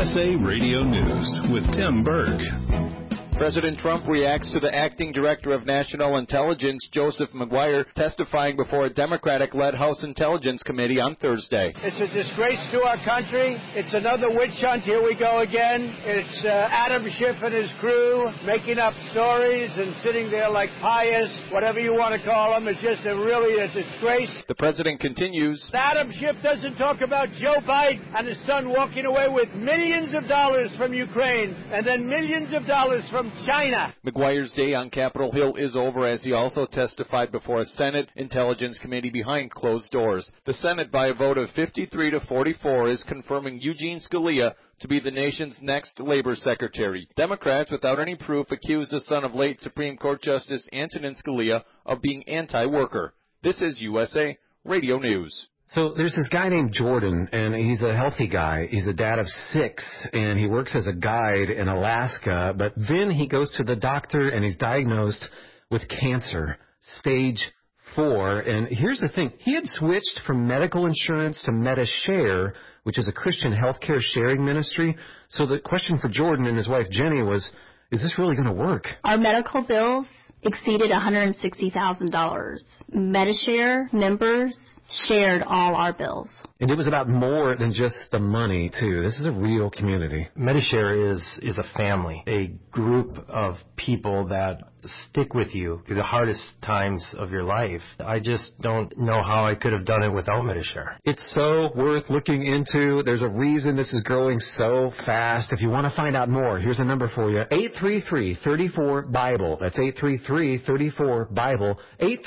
USA Radio News with Tim Berg. President Trump reacts to the acting director of National Intelligence, Joseph Maguire, testifying before a Democratic-led House Intelligence Committee on Thursday. It's a disgrace to our country. It's another witch hunt. Here we go again. It's Adam Schiff and his crew making up stories and sitting there like pious, whatever you want to call them. It's just really a disgrace. The president continues. Adam Schiff doesn't talk about Joe Biden and his son walking away with millions of dollars from Ukraine and then millions of dollars from China. Maguire's day on Capitol Hill is over as he also testified before a Senate Intelligence Committee behind closed doors. The Senate, by a vote of 53 to 44, is confirming Eugene Scalia to be the nation's next labor secretary. Democrats, without any proof, accuse the son of late Supreme Court Justice Antonin Scalia of being anti-worker. This is USA Radio News. So there's this guy named Jordan, and he's a healthy guy. He's a dad of 6, and he works as a guide in Alaska. But then he goes to the doctor, and he's diagnosed with cancer, stage 4. And here's the thing. He had switched from medical insurance to MediShare, which is a Christian healthcare sharing ministry. So the question for Jordan and his wife Jenny was, is this really going to work? Our medical bills exceeded $160,000. MediShare members shared all our bills. And it was about more than just the money, too. This is a real community. MediShare is a family, a group of people that stick with you through the hardest times of your life. I just don't know how I could have done it without MediShare. It's so worth looking into. There's a reason this is growing so fast. If you want to find out more, here's a number for you. 833-34-BIBLE. That's 833-34-BIBLE.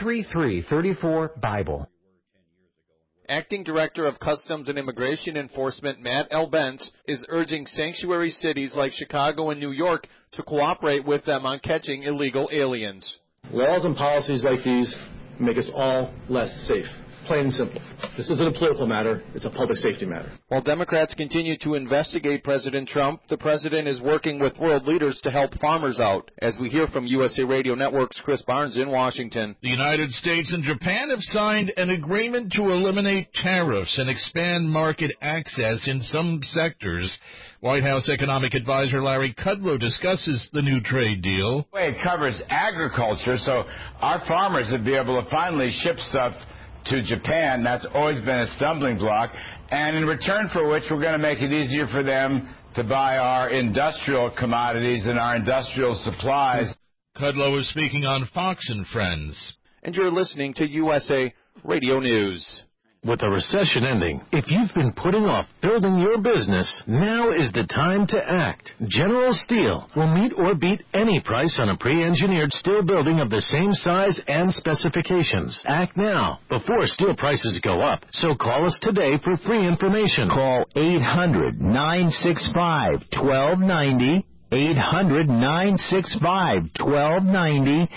833-34-BIBLE. Acting Director of Customs and Immigration Enforcement Matt L. Bentz is urging sanctuary cities like Chicago and New York to cooperate with them on catching illegal aliens. Laws and policies like these make us all less safe. Plain and simple. This isn't a political matter. It's a public safety matter. While Democrats continue to investigate President Trump, the president is working with world leaders to help farmers out. As we hear from USA Radio Network's Chris Barnes in Washington. The United States and Japan have signed an agreement to eliminate tariffs and expand market access in some sectors. White House economic advisor Larry Kudlow discusses the new trade deal. It covers agriculture, so our farmers would be able to finally ship stuff to Japan. That's always been a stumbling block, and in return for which we're going to make it easier for them to buy our industrial commodities and our industrial supplies. Kudlow was speaking on Fox and Friends. And you're listening to USA Radio News. With the recession ending, if you've been putting off building your business, now is the time to act. General Steel will meet or beat any price on a pre-engineered steel building of the same size and specifications. Act now, before steel prices go up. So call us today for free information. Call 800-965-1290. 800-965-1290,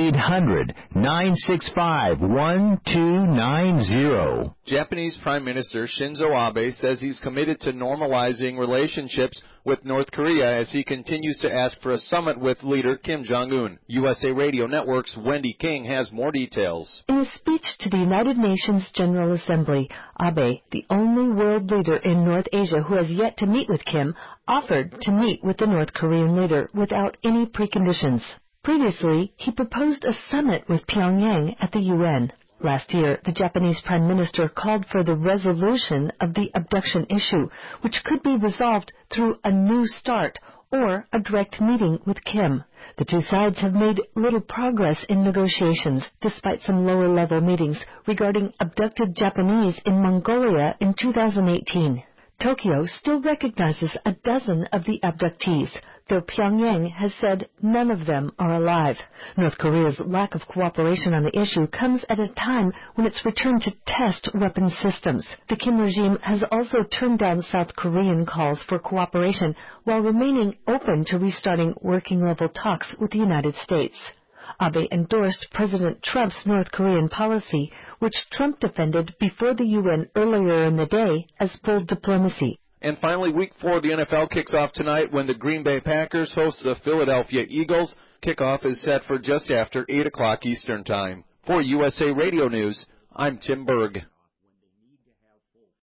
800-965-1290. Japanese Prime Minister Shinzo Abe says he's committed to normalizing relationships with North Korea as he continues to ask for a summit with leader Kim Jong-un. USA Radio Network's Wendy King has more details. In a speech to the United Nations General Assembly, Abe, the only world leader in North Asia who has yet to meet with Kim, offered to meet with the North Korean leader without any preconditions. Previously, he proposed a summit with Pyongyang at the UN. Last year, the Japanese Prime Minister called for the resolution of the abduction issue, which could be resolved through a new start or a direct meeting with Kim. The two sides have made little progress in negotiations, despite some lower-level meetings regarding abducted Japanese in Mongolia in 2018. Tokyo still recognizes a dozen of the abductees, though Pyongyang has said none of them are alive. North Korea's lack of cooperation on the issue comes at a time when it's returned to test weapons systems. The Kim regime has also turned down South Korean calls for cooperation while remaining open to restarting working-level talks with the United States. Abe endorsed President Trump's North Korean policy, which Trump defended before the UN earlier in the day as bold diplomacy. And finally, Week 4 of the NFL kicks off tonight when the Green Bay Packers host the Philadelphia Eagles. Kickoff is set for just after 8 o'clock Eastern Time. For USA Radio News, I'm Tim Berg.